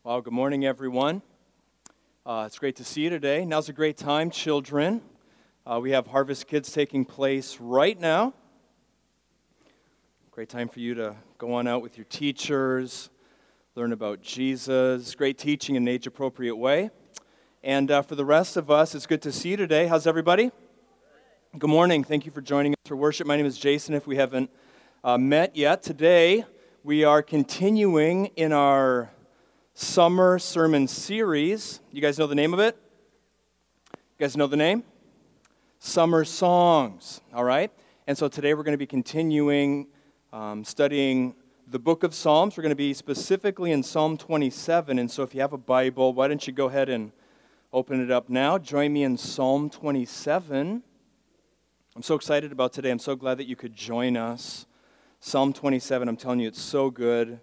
Well, good morning, everyone. It's great to see you today. Now's a great time, children. We have Harvest Kids taking place right now. Great time for you to go on out with your teachers, learn about Jesus. Great teaching in an age-appropriate way. And for the rest of us, it's good to see you today. How's everybody? Good morning. Thank you for joining us for worship. My name is Jason. If we haven't met yet, today we are continuing in our summer sermon series. You guys know the name of it? You guys know the name? Summer Songs, all right? And so today we're going to be continuing studying the book of Psalms. We're going to be specifically in Psalm 27, and so if you have a Bible, why don't you go ahead and open it up now. Join me in Psalm 27. I'm so excited about today. I'm so glad that you could join us. Psalm 27, I'm telling you, it's so good.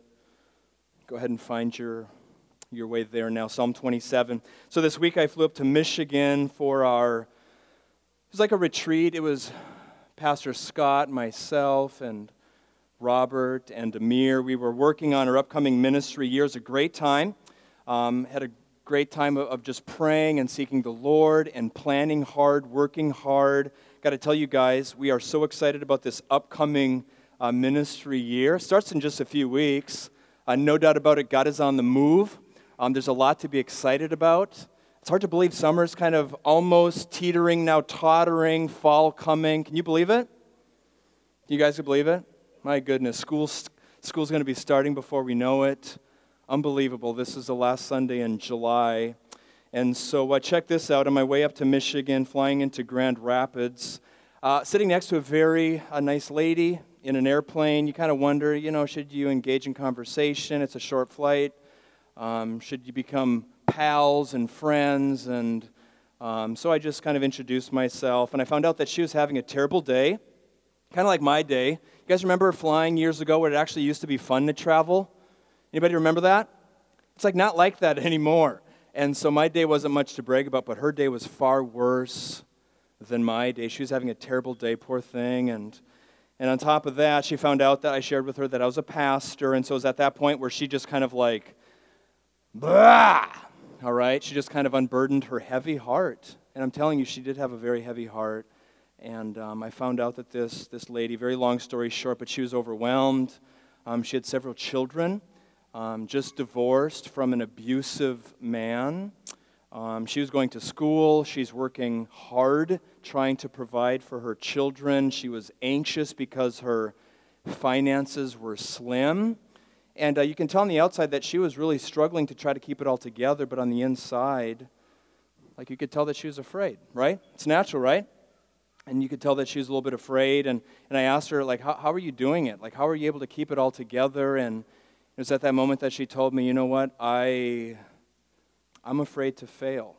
Go ahead and find your way there now, Psalm 27. So this week I flew up to Michigan for it was like a retreat. It was Pastor Scott, myself, and Robert, and Amir. We were working on our upcoming ministry year. It was a great time. Had a great time of just praying and seeking the Lord and planning hard, working hard. Got to tell you guys, we are so excited about this upcoming ministry year. It starts in just a few weeks. No doubt about it, God is on the move. There's a lot to be excited about. It's hard to believe summer's kind of almost teetering, now tottering, fall coming. Can you believe it? You guys can believe it? My goodness, school's going to be starting before we know it. Unbelievable. This is the last Sunday in July. And so check this out. On my way up to Michigan, flying into Grand Rapids, sitting next to a nice lady in an airplane, you kind of wonder, should you engage in conversation? It's a short flight. Should you become pals and friends? And so I just kind of introduced myself, and I found out that she was having a terrible day, kind of like my day. You guys remember flying years ago where it actually used to be fun to travel? Anybody remember that? It's not like that anymore. And so my day wasn't much to brag about, but her day was far worse than my day. She was having a terrible day, poor thing, and on top of that, she found out that I shared with her that I was a pastor, and so it was at that point where she just kind of blah! All right? She just kind of unburdened her heavy heart. And I'm telling you, she did have a very heavy heart. And I found out that this lady, very long story short, but she was overwhelmed. She had several children, just divorced from an abusive man. She was going to school. She's working hard, trying to provide for her children. She was anxious because her finances were slim. And you can tell on the outside that she was really struggling to try to keep it all together, but on the inside, you could tell that she was afraid, right? It's natural, right? And you could tell that she was a little bit afraid. And I asked her, how are you doing it? How are you able to keep it all together? And it was at that moment that she told me, you know what, I'm afraid to fail.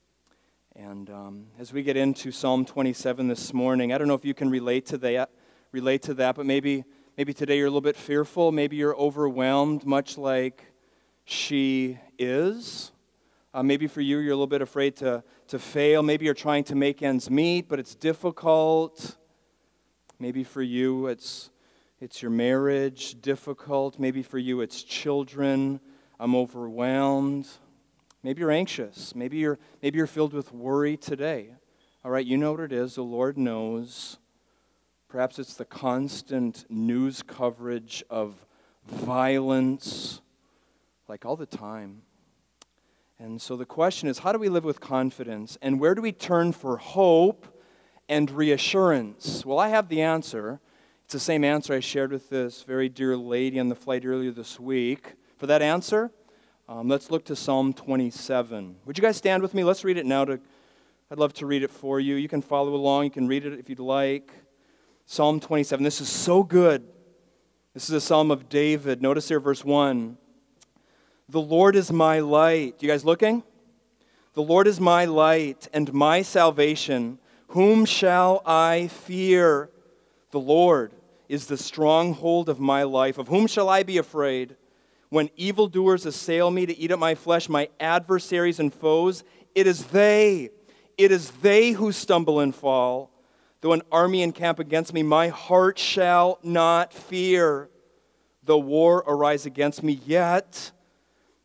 And as we get into Psalm 27 this morning, I don't know if you can relate to that, but maybe today you're a little bit fearful. Maybe you're overwhelmed, much like she is. Maybe for you, you're a little bit afraid to fail. Maybe you're trying to make ends meet, but it's difficult. Maybe for you, it's your marriage, difficult. Maybe for you, it's children. I'm overwhelmed. Maybe you're anxious. Maybe you're filled with worry today. All right, you know what it is. The Lord knows. Perhaps it's the constant news coverage of violence, all the time. And so the question is, how do we live with confidence? And where do we turn for hope and reassurance? Well, I have the answer. It's the same answer I shared with this very dear lady on the flight earlier this week. For that answer, let's look to Psalm 27. Would you guys stand with me? Let's read it now. I'd love to read it for you. You can follow along. You can read it if you'd like. Psalm 27. This is so good. This is a psalm of David. Notice here, verse 1. The Lord is my light. You guys looking? The Lord is my light and my salvation. Whom shall I fear? The Lord is the stronghold of my life. Of whom shall I be afraid? When evildoers assail me to eat up my flesh, my adversaries and foes, it is they who stumble and fall. Though an army encamp against me, my heart shall not fear. Though war arise against me, yet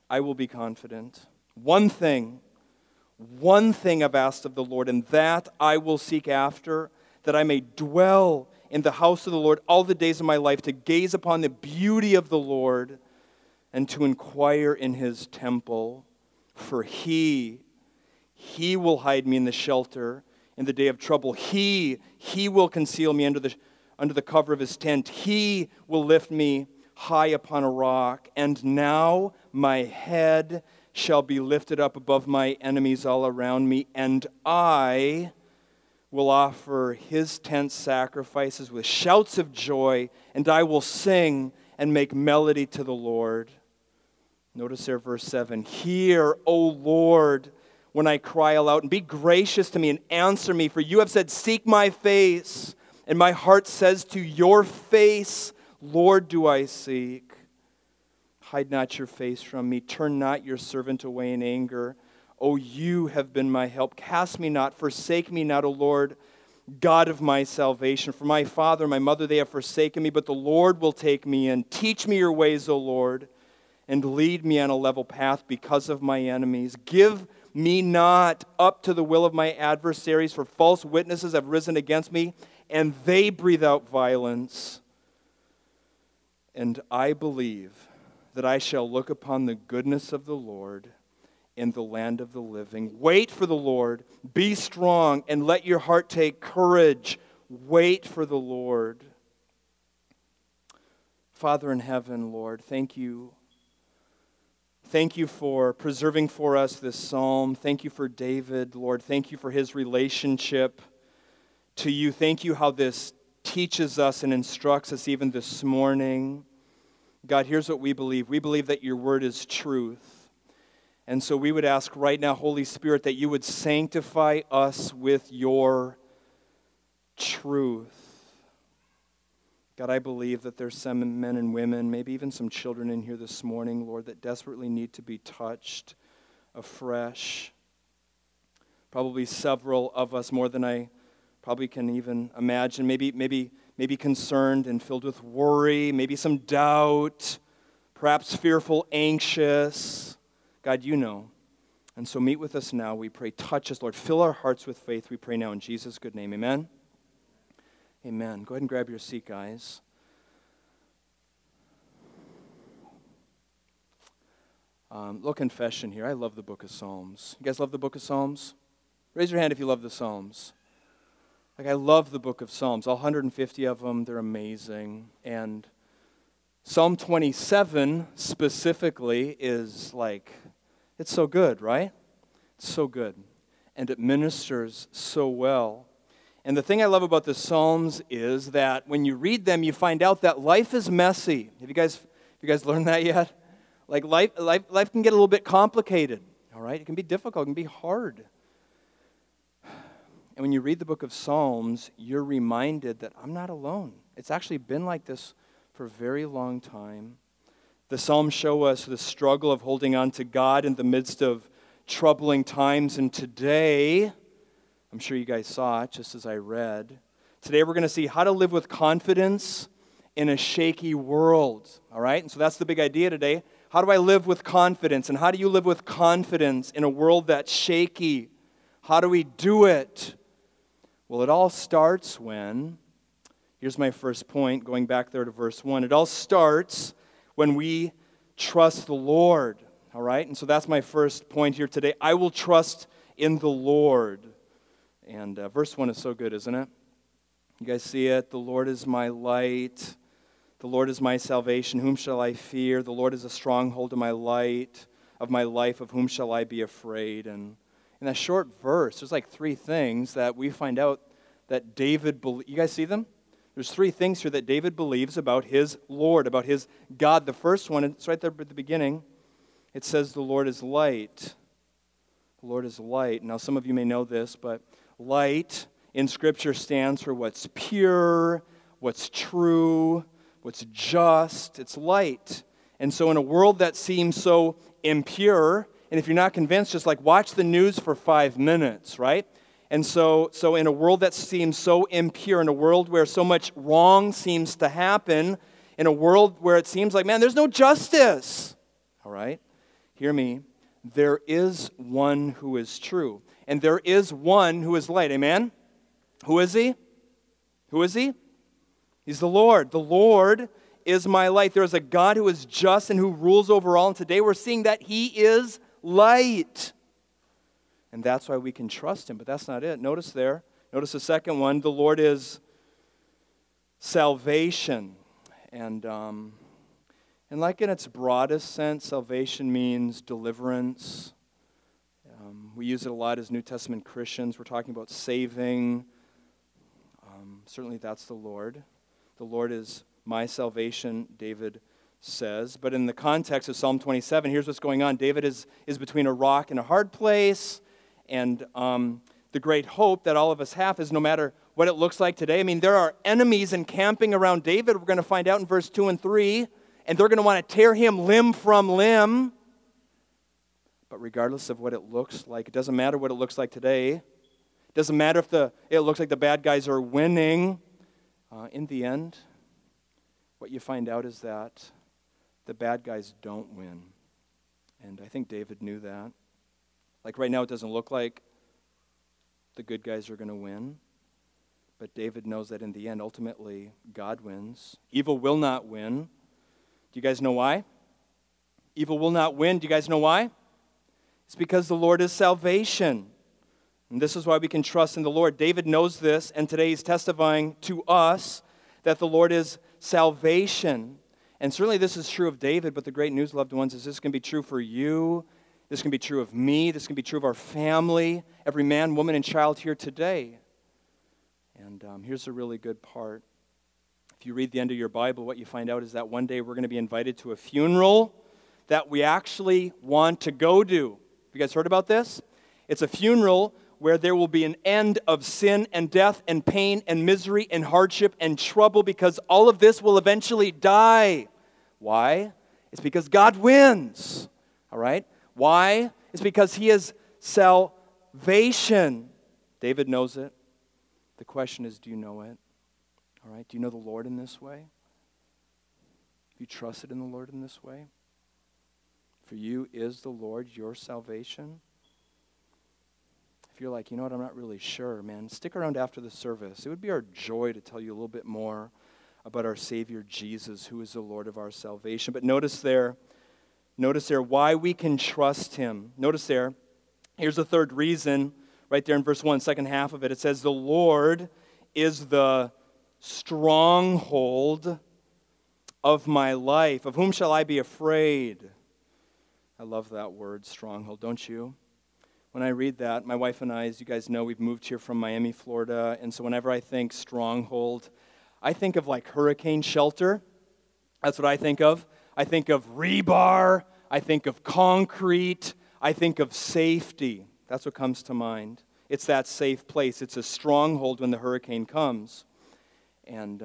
I will be confident. One thing I've asked of the Lord, and that I will seek after, that I may dwell in the house of the Lord all the days of my life, to gaze upon the beauty of the Lord and to inquire in his temple. For he will hide me in the shelter in the day of trouble. He will conceal me under the cover of his tent. He will lift me high upon a rock. And now my head shall be lifted up above my enemies all around me, and I will offer his tent sacrifices with shouts of joy, and I will sing and make melody to the Lord. Notice there, verse 7. Hear, O Lord, when I cry aloud, and be gracious to me and answer me, for you have said, seek my face. And my heart says to your face, Lord, do I seek. Hide not your face from me. Turn not your servant away in anger. O you have been my help. Cast me not, forsake me not, O Lord, God of my salvation. For my father and my mother, they have forsaken me, but the Lord will take me in. Teach me your ways, O Lord, and lead me on a level path because of my enemies. Give me not up to the will of my adversaries, for false witnesses have risen against me, and they breathe out violence. And I believe that I shall look upon the goodness of the Lord in the land of the living. Wait for the Lord. Be strong, and let your heart take courage. Wait for the Lord. Father in heaven, Lord, thank you. Thank you for preserving for us this psalm. Thank you for David, Lord. Thank you for his relationship to you. Thank you how this teaches us and instructs us even this morning. God, here's what we believe. We believe that your word is truth. And so we would ask right now, Holy Spirit, that you would sanctify us with your truth. God, I believe that there's some men and women, maybe even some children in here this morning, Lord, that desperately need to be touched afresh. Probably several of us, more than I probably can even imagine, maybe concerned and filled with worry, maybe some doubt, perhaps fearful, anxious. God, you know. And so meet with us now, we pray. Touch us, Lord. Fill our hearts with faith, we pray now in Jesus' good name. Amen? Amen. Go ahead and grab your seat, guys. Little confession here. I love the book of Psalms. You guys love the book of Psalms? Raise your hand if you love the Psalms. I love the book of Psalms. All 150 of them, they're amazing. And Psalm 27 specifically is it's so good, right? It's so good. And it ministers so well. And the thing I love about the Psalms is that when you read them, you find out that life is messy. Have you guys learned that yet? Life can get a little bit complicated, all right? It can be difficult, it can be hard. And when you read the book of Psalms, you're reminded that I'm not alone. It's actually been like this for a very long time. The Psalms show us the struggle of holding on to God in the midst of troubling times. And today, I'm sure you guys saw it just as I read. Today we're going to see how to live with confidence in a shaky world. All right? And so that's the big idea today. How do I live with confidence? And how do you live with confidence in a world that's shaky? How do we do it? Well, it all starts when, here's my first point, going back there to verse 1. It all starts when we trust the Lord, all right? And so that's my first point here today. I will trust in the Lord. And verse 1 is so good, isn't it? You guys see it? The Lord is my light. The Lord is my salvation. Whom shall I fear? The Lord is a stronghold of my light, of my life. Of whom shall I be afraid? And in that short verse, there's 3 things that we find out that David believes. You guys see them? There's 3 things here that David believes about his Lord, about his God. The first one, it's right there at the beginning. It says the Lord is light. The Lord is light. Now, some of you may know this, but light in Scripture stands for what's pure, what's true, what's just. It's light. And so in a world that seems so impure, and if you're not convinced, just watch the news for 5 minutes, right? And so in a world that seems so impure, in a world where so much wrong seems to happen, in a world where it seems like, man, there's no justice, all right? hear me, there is one who is true. And there is one who is light. Amen? Who is he? Who is he? He's the Lord. The Lord is my light. There is a God who is just and who rules over all. And today we're seeing that he is light. And that's why we can trust him. But that's not it. Notice there. Notice the second one. The Lord is salvation. And like in its broadest sense, salvation means deliverance. We use it a lot as New Testament Christians. We're talking about saving. Certainly that's the Lord. The Lord is my salvation, David says. But in the context of Psalm 27, here's what's going on. David is between a rock and a hard place. And the great hope that all of us have is no matter what it looks like today. I mean, there are enemies encamping around David. We're going to find out in verse 2 and 3. And they're going to want to tear him limb from limb. But regardless of what it looks like, it doesn't matter what it looks like today. It doesn't matter if it looks like the bad guys are winning. In the end, what you find out is that the bad guys don't win. And I think David knew that. Like right now, it doesn't look like the good guys are going to win. But David knows that in the end, ultimately, God wins. Evil will not win. Do you guys know why? Evil will not win. Do you guys know why? It's because the Lord is salvation. And this is why we can trust in the Lord. David knows this, and today he's testifying to us that the Lord is salvation. And certainly this is true of David, but the great news, loved ones, is this can be true for you. This can be true of me. This can be true of our family, every man, woman, and child here today. And here's a really good part. If you read the end of your Bible, what you find out is that one day we're going to be invited to a funeral that we actually want to go to. You guys heard about this? It's a funeral where there will be an end of sin and death and pain and misery and hardship and trouble because all of this will eventually die. Why? It's because God wins. All right? Why? It's because he is salvation. David knows it. The question is, do you know it? All right? Do you know the Lord in this way? Have you trusted in the Lord in this way? For you is the Lord your salvation? If you're like, you know what, I'm not really sure, man, stick around after the service. It would be our joy to tell you a little bit more about our Savior Jesus, who is the Lord of our salvation. But notice there why we can trust him. Notice there, here's the third reason, right there in verse 1, second half of it. It says, the Lord is the stronghold of my life. Of whom shall I be afraid? I love that word, stronghold, don't you? When I read that, my wife and I, as you guys know, we've moved here from Miami, Florida, and so whenever I think stronghold, I think of like hurricane shelter. That's what I think of. I think of rebar. I think of concrete. I think of safety. That's what comes to mind. It's that safe place. It's a stronghold when the hurricane comes. And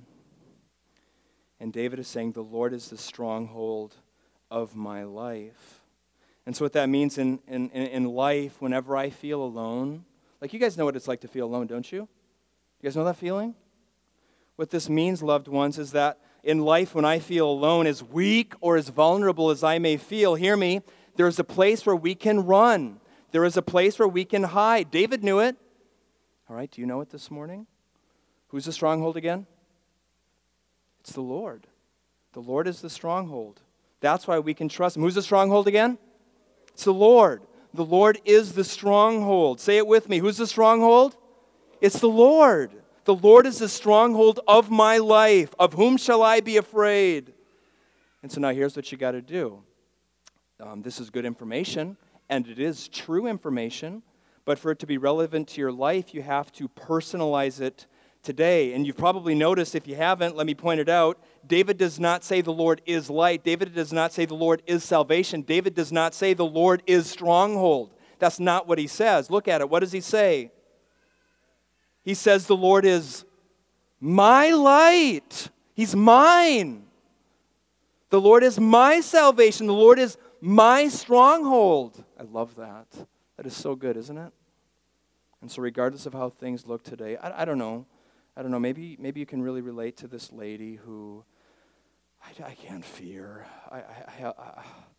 David is saying, the Lord is the stronghold of my life. And so what that means in life, whenever I feel alone, like you guys know what it's like to feel alone, don't you? You guys know that feeling? What this means, loved ones, is that in life when I feel alone, as weak or as vulnerable as I may feel, hear me, there is a place where we can run. There is a place where we can hide. David knew it. All right, do you know it this morning? Who's the stronghold again? It's the Lord. The Lord is the stronghold. That's why we can trust him. Who's the stronghold again? It's the Lord. The Lord is the stronghold. Say it with me. Who's the stronghold? It's the Lord. The Lord is the stronghold of my life. Of whom shall I be afraid? And so now here's what you got to do. This is good information, and it is true information, but for it to be relevant to your life, you have to personalize it today. And you've probably noticed, if you haven't, let me point it out. David does not say the Lord is light. David does not say the Lord is salvation. David does not say the Lord is stronghold. That's not what he says. Look at it. What does he say? He says the Lord is my light. He's mine. The Lord is my salvation. The Lord is my stronghold. I love that. That is so good, isn't it? And so regardless of how things look today, I don't know. I don't know, maybe you can really relate to this lady who I can't fear.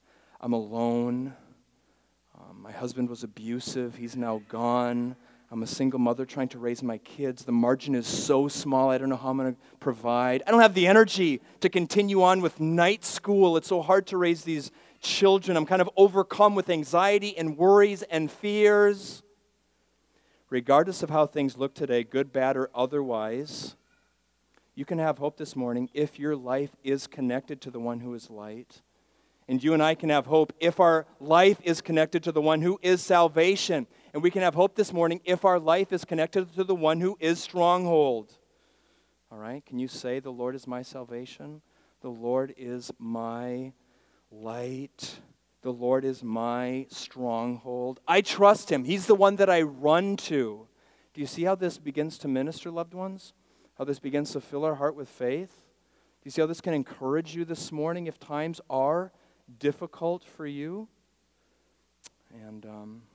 I'm alone. My husband was abusive. He's now gone. I'm a single mother trying to raise my kids. The margin is so small, I don't know how I'm going to provide. I don't have the energy to continue on with night school. It's so hard to raise these children. I'm kind of overcome with anxiety and worries and fears. Regardless of how things look today, good, bad, or otherwise, you can have hope this morning if your life is connected to the one who is light. And you and I can have hope if our life is connected to the one who is salvation. And we can have hope this morning if our life is connected to the one who is stronghold. All right? Can you say, the Lord is my salvation? The Lord is my light. The Lord is my stronghold. I trust him. He's the one that I run to. Do you see how this begins to minister, loved ones? How this begins to fill our heart with faith? Do you see how this can encourage you this morning if times are difficult for you? And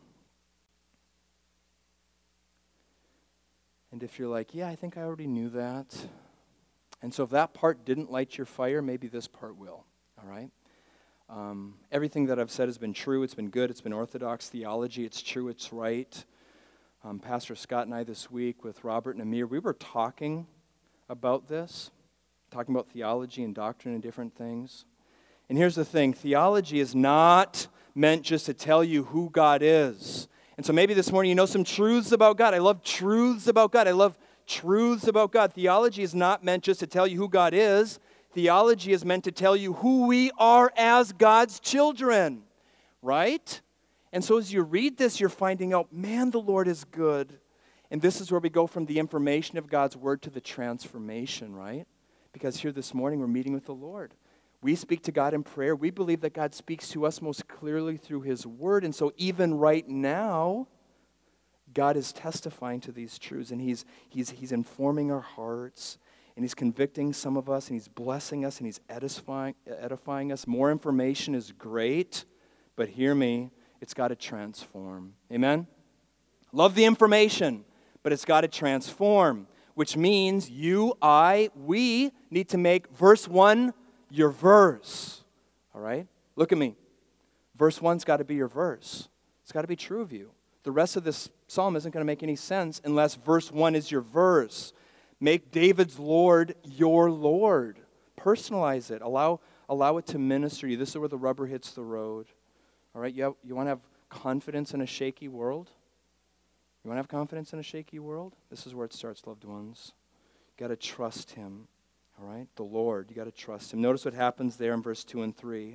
if you're like, yeah, I think I already knew that. And so if that part didn't light your fire, maybe this part will, all right? Everything that I've said has been true. It's been good. It's been orthodox theology. It's true. It's right. Pastor Scott and I this week with Robert and Amir, we were talking about this, talking about theology and doctrine and different things. And here's the thing. Theology is not meant just to tell you who God is. And so maybe this morning you know some truths about God. I love truths about God. I love truths about God. Theology is not meant just to tell you who God is. Theology is meant to tell you who we are as God's children, right? And so as you read this, you're finding out, man, the Lord is good. And this is where we go from the information of God's word to the transformation, right? Because here this morning we're meeting with the Lord. We speak to God in prayer. We believe that God speaks to us most clearly through his word. And so even right now, God is testifying to these truths. And he's informing our hearts. And he's convicting some of us. And he's blessing us. And he's edifying us. More information is great. But hear me, it's got to transform. Amen? Love the information, but it's got to transform. Which means you, we need to make verse 1 your verse. All right? Look at me. Verse 1's got to be your verse. It's got to be true of you. The rest of this psalm isn't going to make any sense unless verse 1 is your verse. Make David's Lord your Lord. Personalize it. Allow it to minister you. This is where the rubber hits the road. All right? You want to have confidence in a shaky world? You want to have confidence in a shaky world? This is where it starts, loved ones. You got to trust him. All right? The Lord, you got to trust him. Notice what happens there in verse 2 and 3.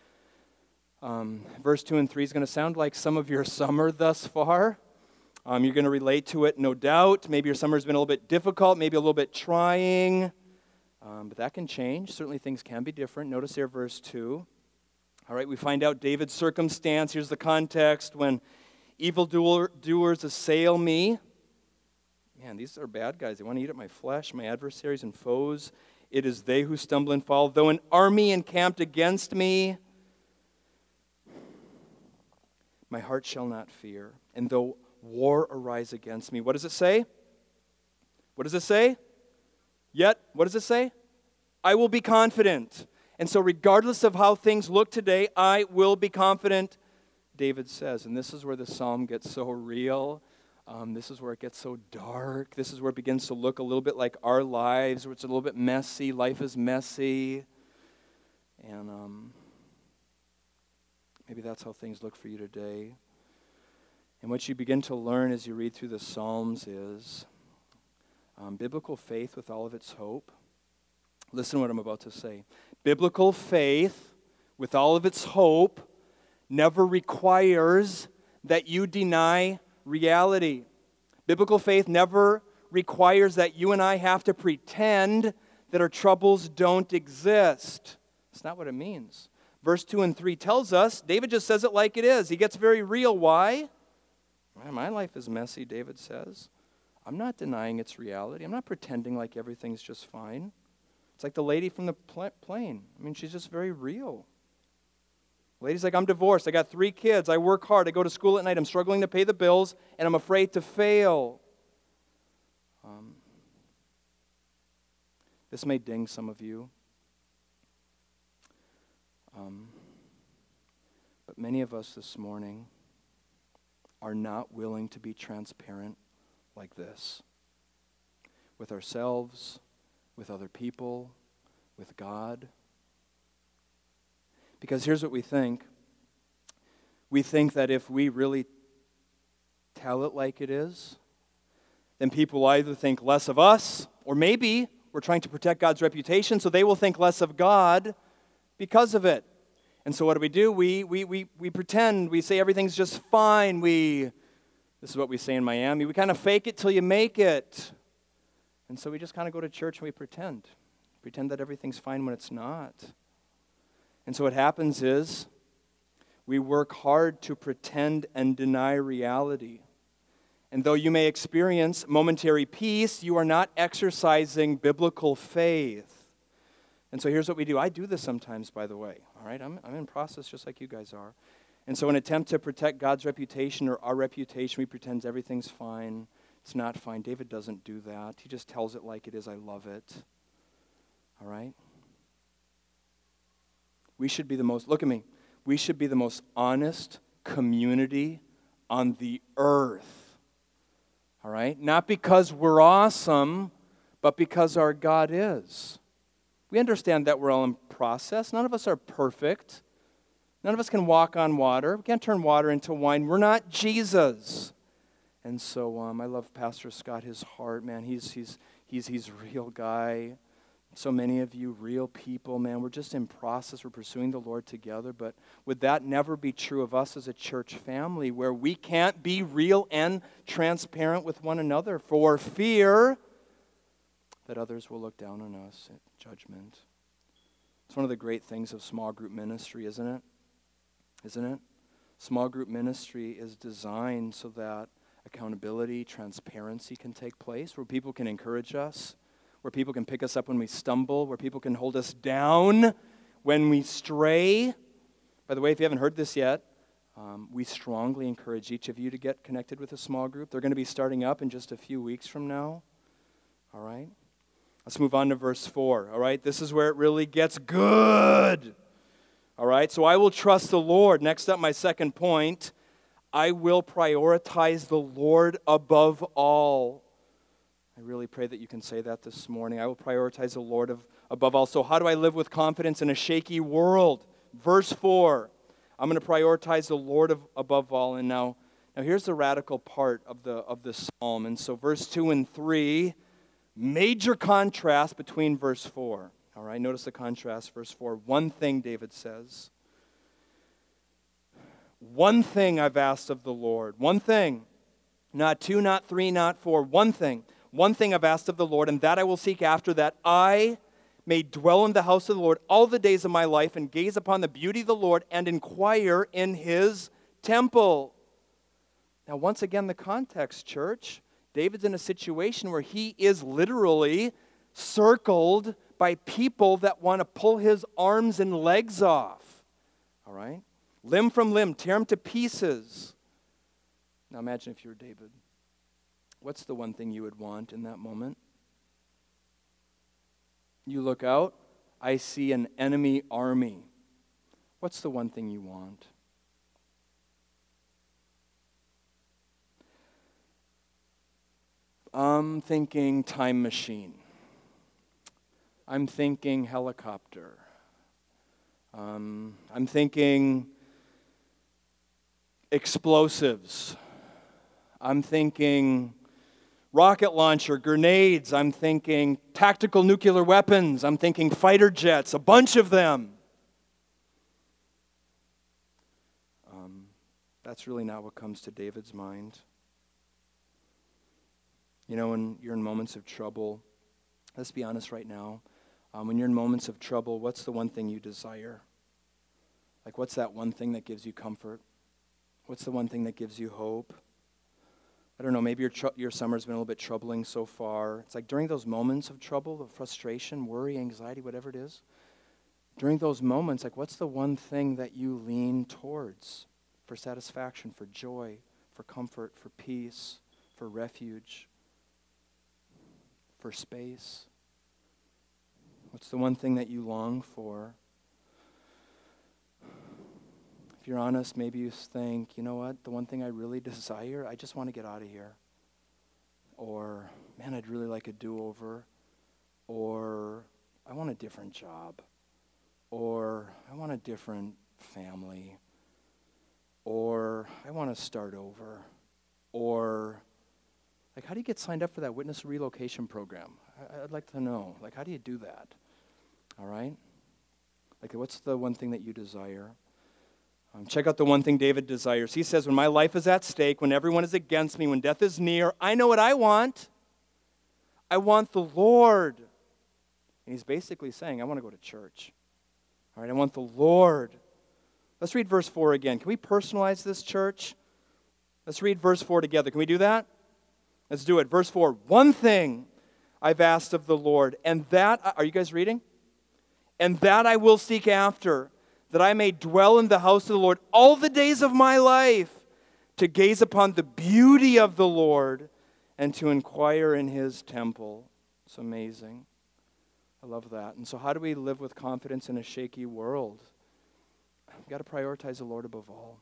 Verse 2 and 3 is going to sound like some of your summer thus far. You're going to relate to it, no doubt. Maybe your summer's been a little bit difficult, maybe a little bit trying. But that can change. Certainly things can be different. Notice here verse 2. All right, we find out David's circumstance. Here's the context. When evildoers assail me. Man, these are bad guys. They want to eat at my flesh, my adversaries and foes. It is they who stumble and fall. Though an army encamped against me, my heart shall not fear. And though war arise against me. What does it say? What does it say? Yet, what does it say? I will be confident. And so regardless of how things look today, I will be confident, David says. And this is where the psalm gets so real. This is where it gets so dark. This is where it begins to look a little bit like our lives, where it's a little bit messy. Life is messy. And maybe that's how things look for you today. And what you begin to learn as you read through the Psalms is biblical faith with all of its hope. Listen to what I'm about to say. Biblical faith with all of its hope never requires that you deny reality. Biblical faith never requires that you and I have to pretend that our troubles don't exist. That's not what it means. Verse 2 and 3 tells us, David just says it like it is. He gets very real. Why? My life is messy, David says. I'm not denying its reality. I'm not pretending like everything's just fine. It's like the lady from the plane. I mean, she's just very real. The lady's like, I'm divorced. I got 3 kids. I work hard. I go to school at night. I'm struggling to pay the bills, and I'm afraid to fail. This may ding some of you. But many of us this morning are not willing to be transparent like this. With ourselves, with other people, with God. Because here's what we think. We think that if we really tell it like it is, then people will either think less of us, or maybe we're trying to protect God's reputation, so they will think less of God because of it. And so what do? We pretend. We say everything's just fine. This is what we say in Miami. We kind of fake it till you make it. And so we just kind of go to church and we pretend. Pretend that everything's fine when it's not. And so what happens is we work hard to pretend and deny reality. And though you may experience momentary peace, you are not exercising biblical faith. And so here's what we do. I do this sometimes, by the way. All right, I'm in process just like you guys are. And so in an attempt to protect God's reputation or our reputation, we pretend everything's fine. It's not fine. David doesn't do that. He just tells it like it is. I love it. All right? We should be the most, look at me, we should be the most honest community on the earth. All right? Not because we're awesome, but because our God is. We understand that we're all in process. None of us are perfect. None of us can walk on water. We can't turn water into wine. We're not Jesus. And so I love Pastor Scott, his heart, man. He's a real guy. So many of you, real people, man. We're just in process. We're pursuing the Lord together. But would that never be true of us as a church family, where we can't be real and transparent with one another for fear that others will look down on us in judgment? It's one of the great things of small group ministry, isn't it? Isn't it? Small group ministry is designed so that accountability, transparency can take place, where people can encourage us, where people can pick us up when we stumble, where people can hold us down when we stray. By the way, if you haven't heard this yet, we strongly encourage each of you to get connected with a small group. They're going to be starting up in just a few weeks from now. All right? Let's move on to verse 4. All right? This is where it really gets good. All right? So I will trust the Lord. Next up, my second point. I will prioritize the Lord above all. I really pray that you can say that this morning. I will prioritize the Lord above all. So how do I live with confidence in a shaky world? Verse 4. I'm going to prioritize the Lord above all. And now here's the radical part of the psalm. And so verse 2 and 3, major contrast between verse 4. All right, notice the contrast. Verse 4, one thing David says. One thing I've asked of the Lord. One thing. Not two, not three, not four. One thing. One thing I've asked of the Lord, and that I will seek after, that I may dwell in the house of the Lord all the days of my life, and gaze upon the beauty of the Lord, and inquire in his temple. Now, once again, the context, church. David's in a situation where he is literally circled by people that want to pull his arms and legs off. All right? Limb from limb, tear him to pieces. Now imagine if you were David. What's the one thing you would want in that moment? You look out, I see an enemy army. What's the one thing you want? I'm thinking time machine. I'm thinking helicopter. I'm thinking explosives. I'm thinking rocket launcher, grenades. I'm thinking tactical nuclear weapons. I'm thinking fighter jets, a bunch of them. That's really not what comes to David's mind. You know, when you're in moments of trouble, let's be honest right now. When you're in moments of trouble, what's the one thing you desire? Like, what's that one thing that gives you comfort? What's the one thing that gives you hope? I don't know, maybe your summer's been a little bit troubling so far. It's like during those moments of trouble, of frustration, worry, anxiety, whatever it is, during those moments, like, what's the one thing that you lean towards for satisfaction, for joy, for comfort, for peace, for refuge, for space? What's the one thing that you long for? if you're honest, maybe you think, you know what, the one thing I really desire, I just want to get out of here. Or, man, I'd really like a do-over. Or, I want a different job. Or, I want a different family. Or, I want to start over. Or, like, how do you get signed up for that witness relocation program? I'd like to know. Like, how do you do that? All right? Like, what's the one thing that you desire? Check out the one thing David desires. He says, when my life is at stake, when everyone is against me, when death is near, I know what I want. I want the Lord. And he's basically saying, I want to go to church. All right, I want the Lord. Let's read verse 4 again. Can we personalize this, church? Let's read verse 4 together. Can we do that? Let's do it. Verse 4. One thing I've asked of the Lord, and that, are you guys reading? And that I will seek after, that I may dwell in the house of the Lord all the days of my life, to gaze upon the beauty of the Lord and to inquire in his temple. It's amazing. I love that. And so how do we live with confidence in a shaky world? We've got to prioritize the Lord above all.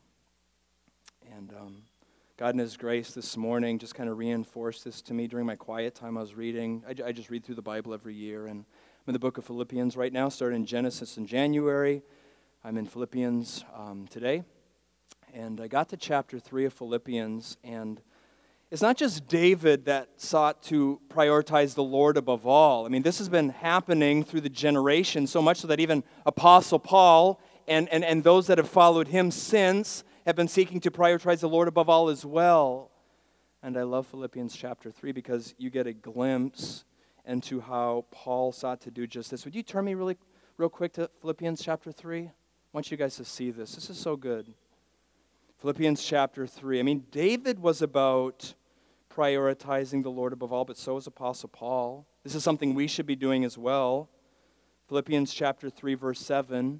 And God in his grace this morning just kind of reinforced this to me during my quiet time I was reading. I just read through the Bible every year, and I'm in the book of Philippians right now, started in Genesis in January. I'm in Philippians today, and I got to chapter 3 of Philippians, and it's not just David that sought to prioritize the Lord above all. I mean, this has been happening through the generations, so much so that even Apostle Paul and those that have followed him since have been seeking to prioritize the Lord above all as well. And I love Philippians chapter 3 because you get a glimpse into how Paul sought to do just this. Would you turn me real quick to Philippians chapter 3? I want you guys to see this. This is so good. Philippians chapter 3. I mean, David was about prioritizing the Lord above all, but so is Apostle Paul. This is something we should be doing as well. Philippians chapter 3, verse 7.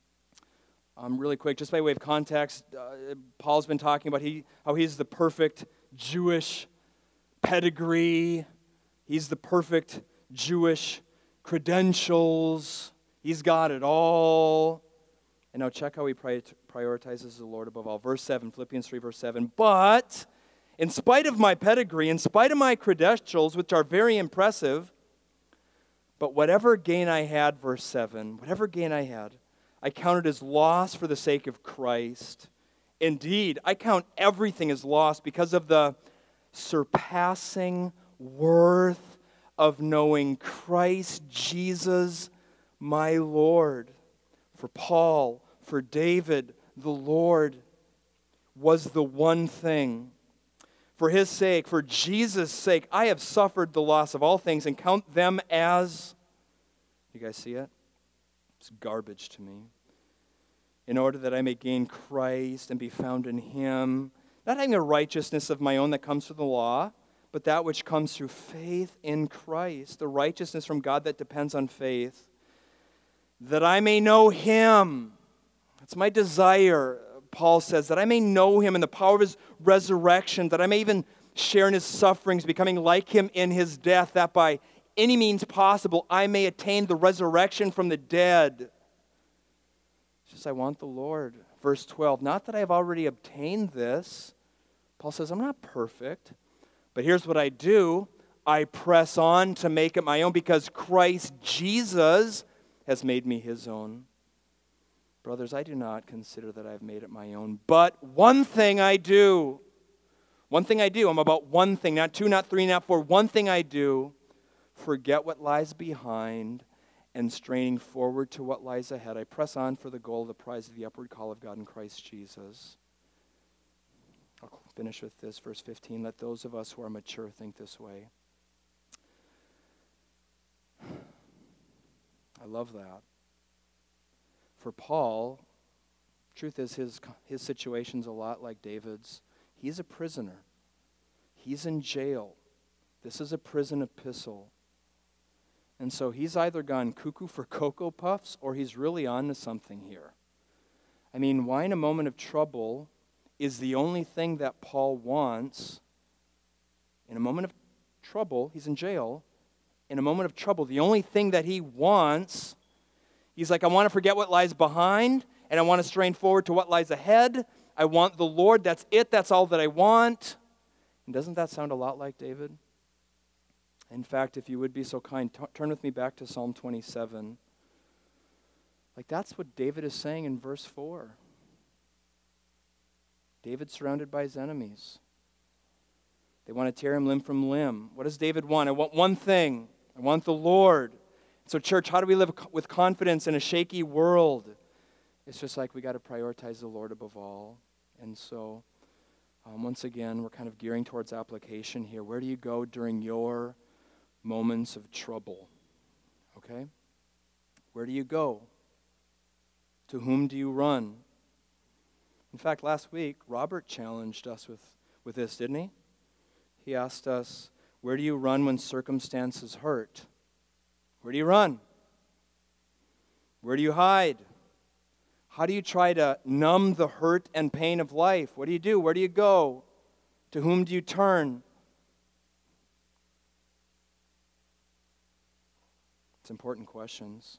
Really quick, just by way of context, Paul's been talking about how he's the perfect Jewish pedigree. He's the perfect Jewish credentials. He's got it all. And now check how he prioritizes the Lord above all. Verse 7, Philippians 3, verse 7. But in spite of my pedigree, in spite of my credentials, which are very impressive, but whatever gain I had, verse 7, whatever gain I had, I counted as loss for the sake of Christ. Indeed, I count everything as loss because of the surpassing worth of knowing Christ Jesus, my Lord. For Paul, for David, the Lord was the one thing. For his sake, for Jesus' sake, I have suffered the loss of all things and count them as, you guys see it? It's garbage to me. In order that I may gain Christ and be found in him, not having a righteousness of my own that comes from the law, but that which comes through faith in Christ, the righteousness from God that depends on faith, that I may know him. That's my desire, Paul says, that I may know him in the power of his resurrection, that I may even share in his sufferings, becoming like him in his death, that by any means possible I may attain the resurrection from the dead. It's just I want the Lord. Verse 12, not that I have already obtained this. Paul says, I'm not perfect, but here's what I do. I press on to make it my own because Christ Jesus has made me his own. Brothers, I do not consider that I've made it my own, but one thing I do. One thing I do. I'm about one thing, not two, not three, not four. One thing I do. Forget what lies behind and straining forward to what lies ahead. I press on for the goal of the prize of the upward call of God in Christ Jesus. I'll finish with this, verse 15. Let those of us who are mature think this way. I love that. For Paul, truth is his situation's a lot like David's. He's a prisoner. He's in jail. This is a prison epistle. And so he's either gone cuckoo for Cocoa Puffs or he's really on to something here. I mean, why in a moment of trouble is the only thing that Paul wants. In a moment of trouble, he's in jail. In a moment of trouble, the only thing that he wants, he's like, I want to forget what lies behind and I want to strain forward to what lies ahead. I want the Lord. That's it. That's all that I want. And doesn't that sound a lot like David? In fact, if you would be so kind, turn with me back to Psalm 27. Like that's what David is saying in verse 4. David's surrounded by his enemies. They want to tear him limb from limb. What does David want? I want one thing. I want the Lord. So church, how do we live with confidence in a shaky world? It's just like we got to prioritize the Lord above all. And so, once again, we're kind of gearing towards application here. Where do you go during your moments of trouble? Okay? Where do you go? To whom do you run? In fact, last week, Robert challenged us with this, didn't he? He asked us, where do you run when circumstances hurt? Where do you run? Where do you hide? How do you try to numb the hurt and pain of life? What do you do? Where do you go? To whom do you turn? It's important questions.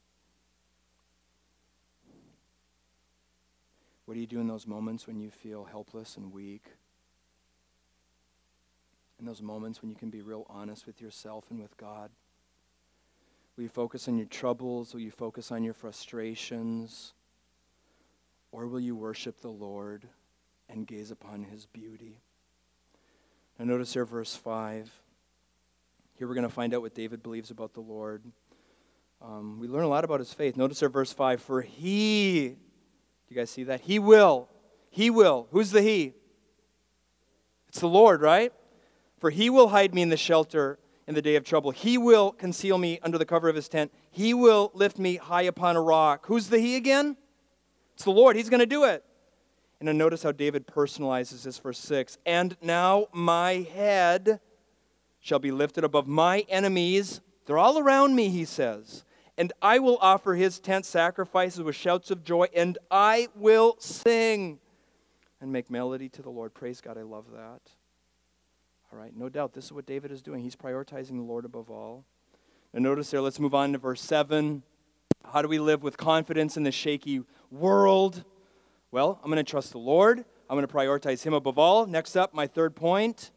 What do you do in those moments when you feel helpless and weak? In those moments when you can be real honest with yourself and with God? Will you focus on your troubles? Will you focus on your frustrations? Or will you worship the Lord and gaze upon His beauty? Now notice here verse 5. Here we're going to find out what David believes about the Lord. We learn a lot about his faith. Notice here verse 5. For He, do you guys see that? He will. Who's the He? It's the Lord, right? For He will hide me in the shelter in the day of trouble. He will conceal me under the cover of His tent. He will lift me high upon a rock. Who's the He again? It's the Lord. He's going to do it. And then notice how David personalizes this, verse 6. And now my head shall be lifted above my enemies. They're all around me, he says. And I will offer His tent sacrifices with shouts of joy, and I will sing and make melody to the Lord. Praise God, I love that. All right, no doubt, this is what David is doing. He's prioritizing the Lord above all. Now notice there, let's move on to verse 7. How do we live with confidence in the shaky world? Well, I'm going to trust the Lord. I'm going to prioritize Him above all. Next up, my third point.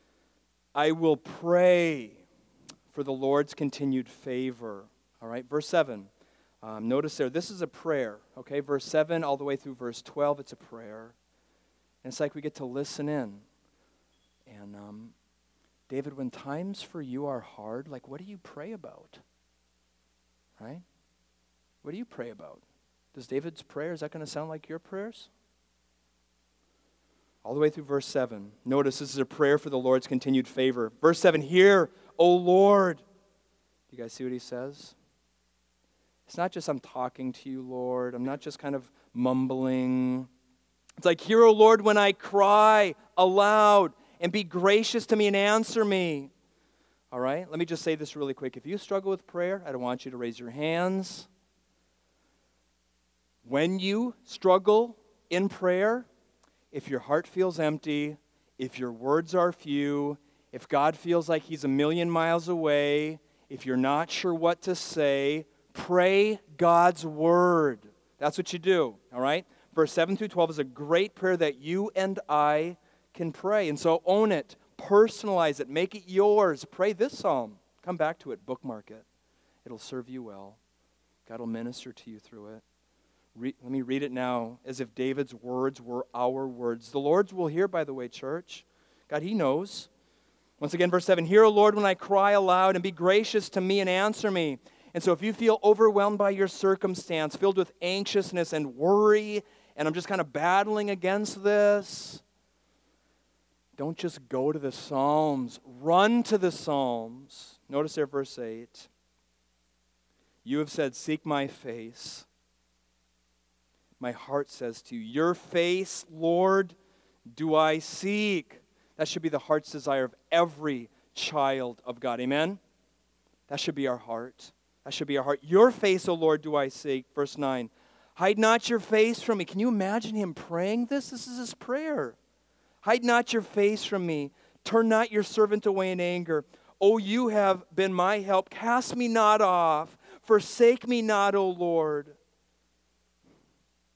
I will pray for the Lord's continued favor. All right, verse 7. Notice there, this is a prayer. Okay, verse 7 all the way through verse 12, it's a prayer. And it's like we get to listen in. And David, when times for you are hard, like what do you pray about? Right? What do you pray about? Does David's prayer, is that going to sound like your prayers? All the way through verse 7. Notice this is a prayer for the Lord's continued favor. Verse 7, hear, O Lord. Do you guys see what he says? It's not just I'm talking to you, Lord. I'm not just kind of mumbling. It's like, hear, O Lord, when I cry aloud, and be gracious to me and answer me. All right? Let me just say this really quick. If you struggle with prayer, I don't want you to raise your hands. When you struggle in prayer, if your heart feels empty, if your words are few, if God feels like He's a million miles away, if you're not sure what to say, pray God's word. That's what you do, all right? Verse 7 through 12 is a great prayer that you and I can pray. And so own it, personalize it, make it yours. Pray this psalm. Come back to it, bookmark it. It'll serve you well. God will minister to you through it. Let me read it now as if David's words were our words. The Lord's will hear, by the way, church. God, He knows. Once again, verse 7, hear, O Lord, when I cry aloud, and be gracious to me and answer me. And so if you feel overwhelmed by your circumstance, filled with anxiousness and worry, and I'm just kind of battling against this, don't just go to the Psalms. Run to the Psalms. Notice there, verse 8. You have said, seek my face. My heart says to you, your face, Lord, do I seek. That should be the heart's desire of every child of God. Amen? That should be our heart. That should be our heart. Your face, O Lord, do I seek. Verse 9. Hide not your face from me. Can you imagine him praying this? This is his prayer. Hide not your face from me. Turn not your servant away in anger. O you have been my help. Cast me not off. Forsake me not, O Lord.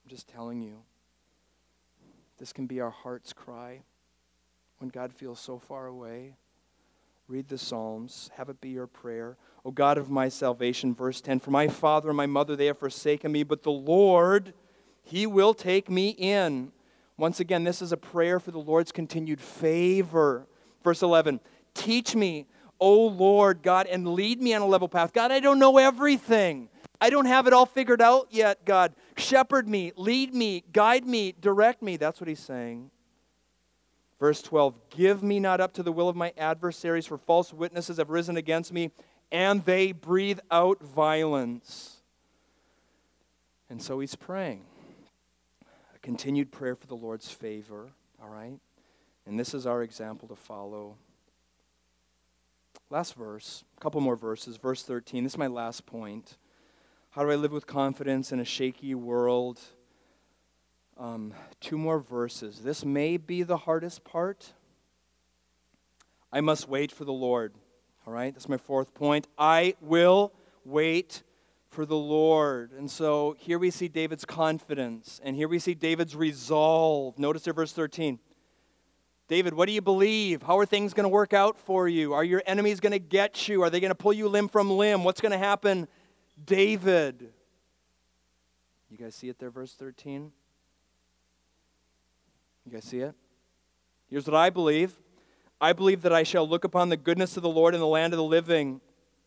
I'm just telling you, this can be our heart's cry when God feels so far away. Read the Psalms. Have it be your prayer. O God of my salvation, verse 10, for my father and my mother, they have forsaken me, but the Lord, He will take me in. Once again, this is a prayer for the Lord's continued favor. Verse 11, teach me, O Lord God, and lead me on a level path. God, I don't know everything. I don't have it all figured out yet, God. Shepherd me, lead me, guide me, direct me. That's what He's saying. Verse 12, give me not up to the will of my adversaries, for false witnesses have risen against me, and they breathe out violence. And so he's praying. A continued prayer for the Lord's favor, all right? And this is our example to follow. Last verse, a couple more verses. Verse 13, this is my last point. How do I live with confidence in a shaky world? 2 more verses. This may be the hardest part. I must wait for the Lord. All right, that's my 4th point. I will wait for the Lord. And so here we see David's confidence, and here we see David's resolve. Notice there, verse 13. David, what do you believe? How are things going to work out for you? Are your enemies going to get you? Are they going to pull you limb from limb? What's going to happen, David? You guys see it there, verse 13? You guys see it? Here's what I believe. I believe that I shall look upon the goodness of the Lord in the land of the living.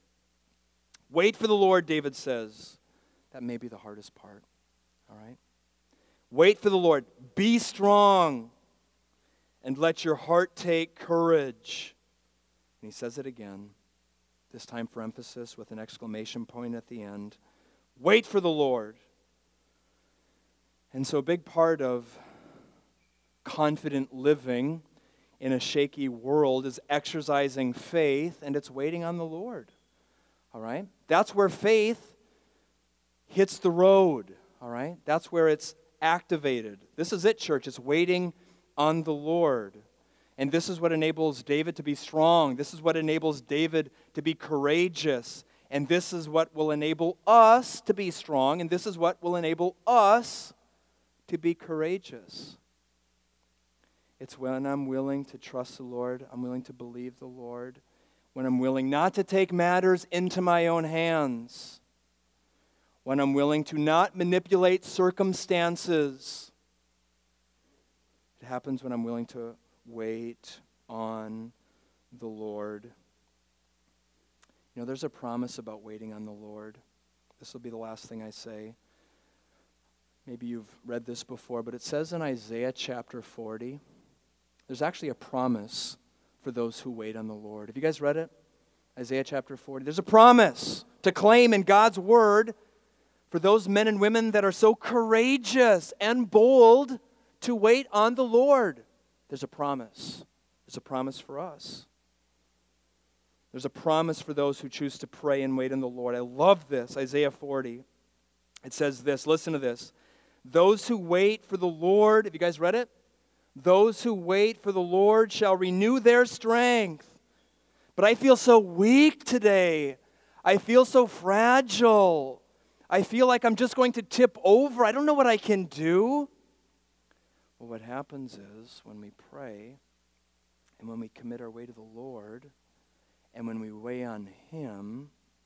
Wait for the Lord, David says. That may be the hardest part. All right? Wait for the Lord. Be strong. And let your heart take courage. And he says it again. This time for emphasis with an exclamation point at the end. Wait for the Lord. And so a big part of confident living in a shaky world is exercising faith, and it's waiting on the Lord. All right? That's where faith hits the road. All right? That's where it's activated. This is it, church. It's waiting on the Lord. And this is what enables David to be strong. This is what enables David to be courageous. And this is what will enable us to be strong. And this is what will enable us to be courageous. It's when I'm willing to trust the Lord, I'm willing to believe the Lord, when I'm willing not to take matters into my own hands, when I'm willing to not manipulate circumstances. It happens when I'm willing to wait on the Lord. You know, there's a promise about waiting on the Lord. This will be the last thing I say. Maybe you've read this before, but it says in Isaiah chapter 40, there's actually a promise for those who wait on the Lord. Have you guys read it? Isaiah chapter 40. There's a promise to claim in God's word for those men and women that are so courageous and bold to wait on the Lord. There's a promise. There's a promise for us. There's a promise for those who choose to pray and wait on the Lord. I love this, Isaiah 40. It says this, listen to this. Those who wait for the Lord, have you guys read it? Those who wait for the Lord shall renew their strength. But I feel so weak today. I feel so fragile. I feel like I'm just going to tip over. I don't know what I can do. Well, what happens is when we pray and when we commit our way to the Lord and when we wait on Him,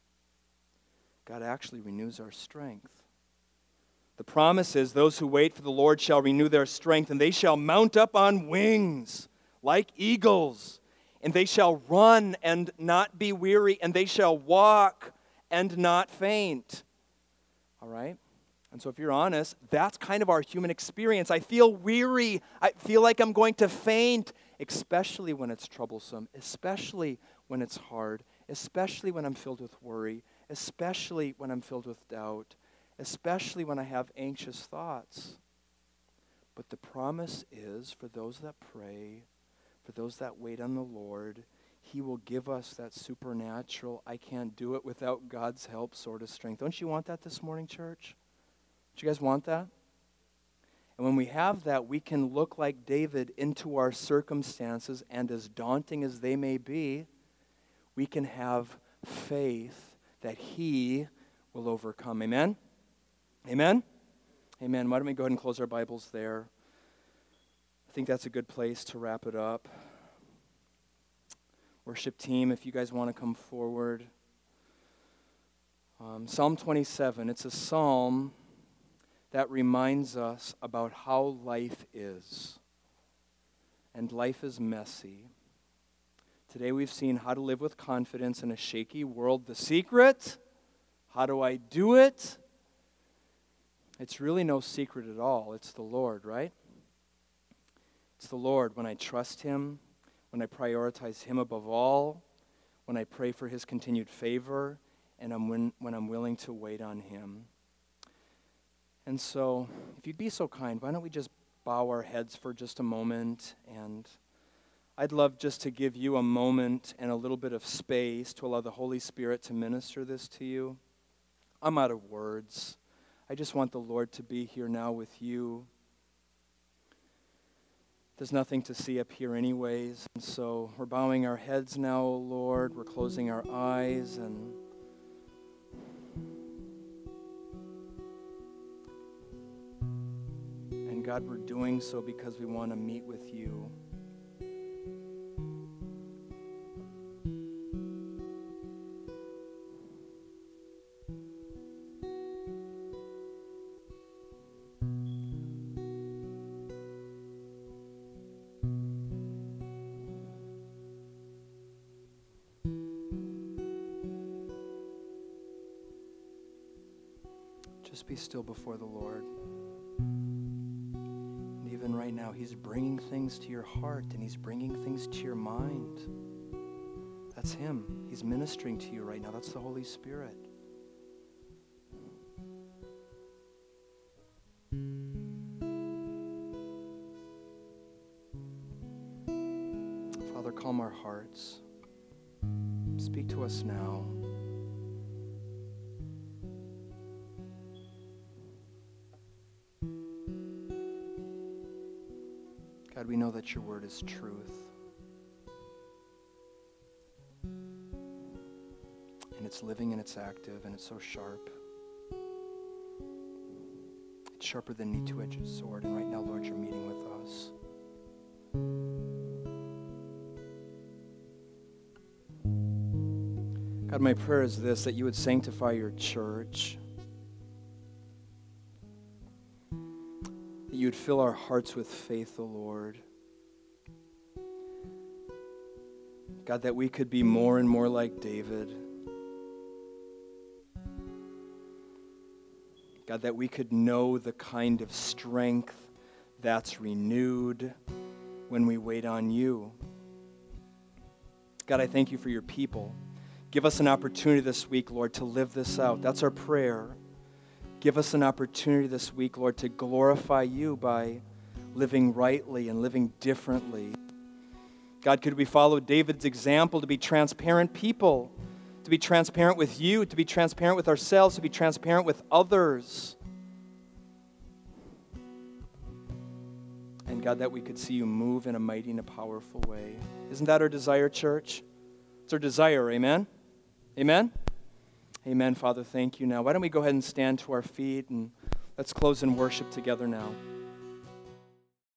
God actually renews our strength. The promise is those who wait for the Lord shall renew their strength, and they shall mount up on wings like eagles, and they shall run and not be weary, and they shall walk and not faint. All right? And so if you're honest, that's kind of our human experience. I feel weary. I feel like I'm going to faint, especially when it's troublesome, especially when it's hard, especially when I'm filled with worry, especially when I'm filled with doubt, especially when I have anxious thoughts. But the promise is for those that pray, for those that wait on the Lord, He will give us that supernatural, I can't do it without God's help sort of strength. Don't you want that this morning, church? Do you guys want that? And when we have that, we can look like David into our circumstances, and as daunting as they may be, we can have faith that He will overcome. Amen? Amen? Amen. Why don't we go ahead and close our Bibles there? I think that's a good place to wrap it up. Worship team, if you guys want to come forward. Psalm 27, it's a psalm that reminds us about how life is. And life is messy. Today we've seen how to live with confidence in a shaky world. The secret, how do I do it? It's really no secret at all. It's the Lord, right? It's the Lord when I trust Him, when I prioritize Him above all, when I pray for His continued favor, and when I'm willing to wait on Him. And so, if you'd be so kind, why don't we just bow our heads for just a moment, and I'd love just to give you a moment and a little bit of space to allow the Holy Spirit to minister this to you. I'm out of words. I just want the Lord to be here now with you. There's nothing to see up here anyways, and so we're bowing our heads now, O Lord. We're closing our eyes, and God, we're doing so because we want to meet with you. Just be still before the Lord. Even right now, He's bringing things to your heart and He's bringing things to your mind. That's Him. He's ministering to you right now. That's the Holy Spirit. Father, calm our hearts. Speak to us now. God, we know that your word is truth. And it's living and it's active and it's so sharp. It's sharper than any two-edged sword. And right now, Lord, you're meeting with us. God, my prayer is this, that you would sanctify your church. That you would fill our hearts with faith, O Lord. God, that we could be more and more like David. God, that we could know the kind of strength that's renewed when we wait on you. God, I thank you for your people. Give us an opportunity this week, Lord, to live this out. That's our prayer. Give us an opportunity this week, Lord, to glorify you by living rightly and living differently. God, could we follow David's example to be transparent people, to be transparent with you, to be transparent with ourselves, to be transparent with others. And God, that we could see you move in a mighty and a powerful way. Isn't that our desire, church? It's our desire, amen? Amen? Amen, Father, thank you now. Why don't we go ahead and stand to our feet and let's close in worship together now.